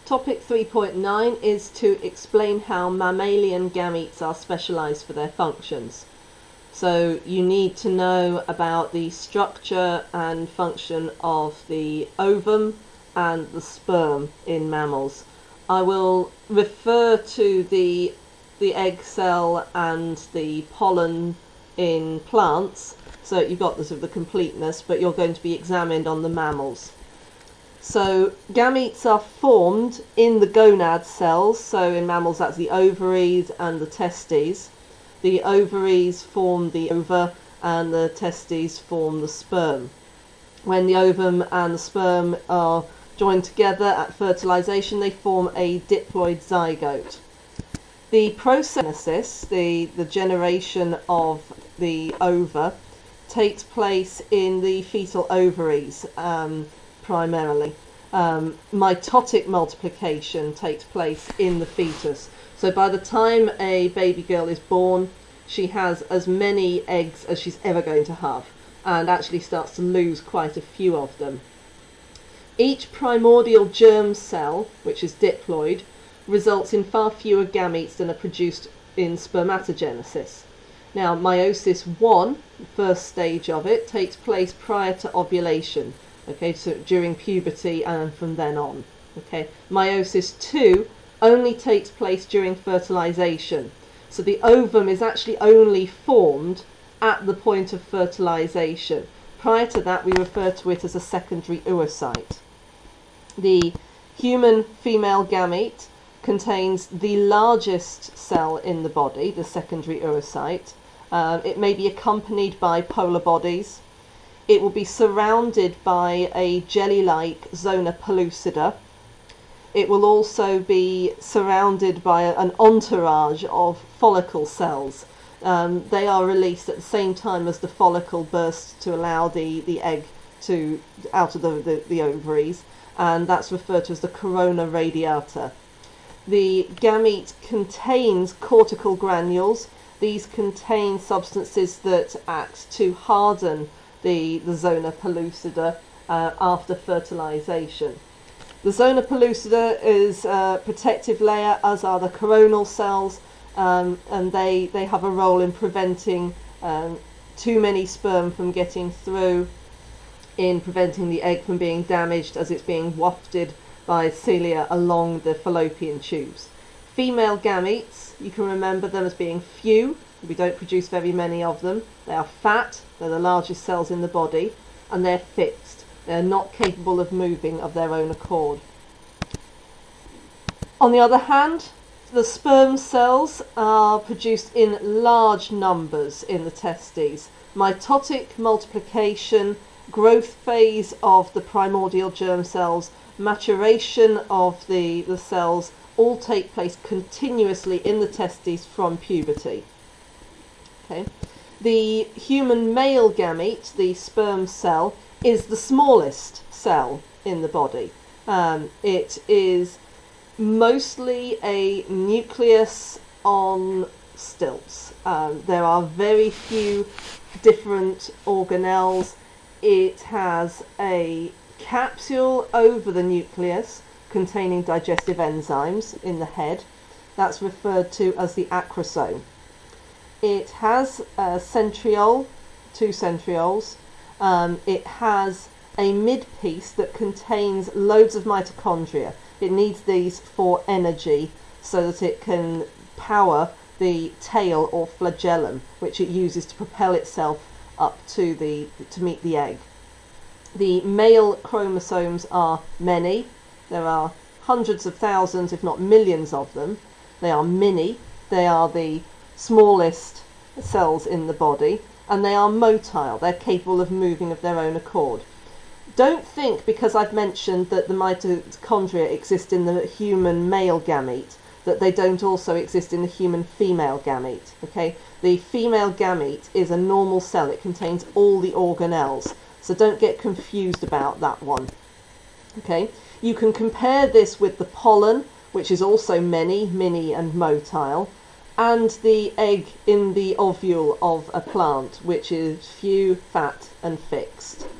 Topic 3.9 is to explain how mammalian gametes are specialised for their functions. So you need to know about the structure and function of the ovum and the sperm in mammals. I will refer to the egg cell and the pollen in plants, so you've got the sort of the completeness, but you're going to be examined on the mammals. So gametes are formed in the gonad cells, so in mammals that's the ovaries and the testes. The ovaries form the ova and the testes form the sperm. When the ovum and the sperm are joined together at fertilization, they form a diploid zygote. The processes, the generation of the ova, takes place in the fetal ovaries primarily. Mitotic multiplication takes place in the fetus. So by the time a baby girl is born, she has as many eggs as she's ever going to have, and actually starts to lose quite a few of them. Each primordial germ cell, which is diploid, results in far fewer gametes than are produced in spermatogenesis. Now, meiosis 1, the first stage of it, takes place prior to ovulation, okay, so during puberty and from then on. Okay, meiosis 2 only takes place during fertilization. So the ovum is actually only formed at the point of fertilization. Prior to that, we refer to it as a secondary oocyte. The human female gamete contains the largest cell in the body, the secondary oocyte. It may be accompanied by polar bodies. It will be surrounded by a jelly-like zona pellucida. It will also be surrounded by an entourage of follicle cells. They are released at the same time as the follicle bursts to allow the egg to out of the ovaries, and that's referred to as the corona radiata. The gamete contains cortical granules. These contain substances that act to harden the zona pellucida after fertilization. The zona pellucida is a protective layer, as are the coronal cells, and they have a role in preventing too many sperm from getting through, in preventing the egg from being damaged as it's being wafted by cilia along the fallopian tubes. Female gametes, you can remember them as being few. We don't produce very many of them. They are fat, they're the largest cells in the body, and they're fixed. They're not capable of moving of their own accord. On the other hand, the sperm cells are produced in large numbers in the testes. Mitotic multiplication, growth phase of the primordial germ cells, maturation of the cells all take place continuously in the testes from puberty. Okay. The human male gamete, the sperm cell, is the smallest cell in the body. It is mostly a nucleus on stilts. There are very few different organelles. It has a capsule over the nucleus containing digestive enzymes in the head. That's referred to as the acrosome. It has a centriole, 2 centrioles. It has a mid-piece that contains loads of mitochondria. It needs these for energy so that it can power the tail or flagellum, which it uses to propel itself up to meet the egg. The male chromosomes are many. There are hundreds of thousands, if not millions of them. They are mini. They are the smallest cells in the body, and they are motile. They're capable of moving of their own accord. Don't think because I've mentioned that the mitochondria exist in the human male gamete that they don't also exist in the human female gamete. Okay, the female gamete is a normal cell. It contains all the organelles, so don't get confused about that one. Okay, you can compare this with the pollen, which is also many, mini and motile, and the egg in the ovule of a plant, which is few, fat and fixed.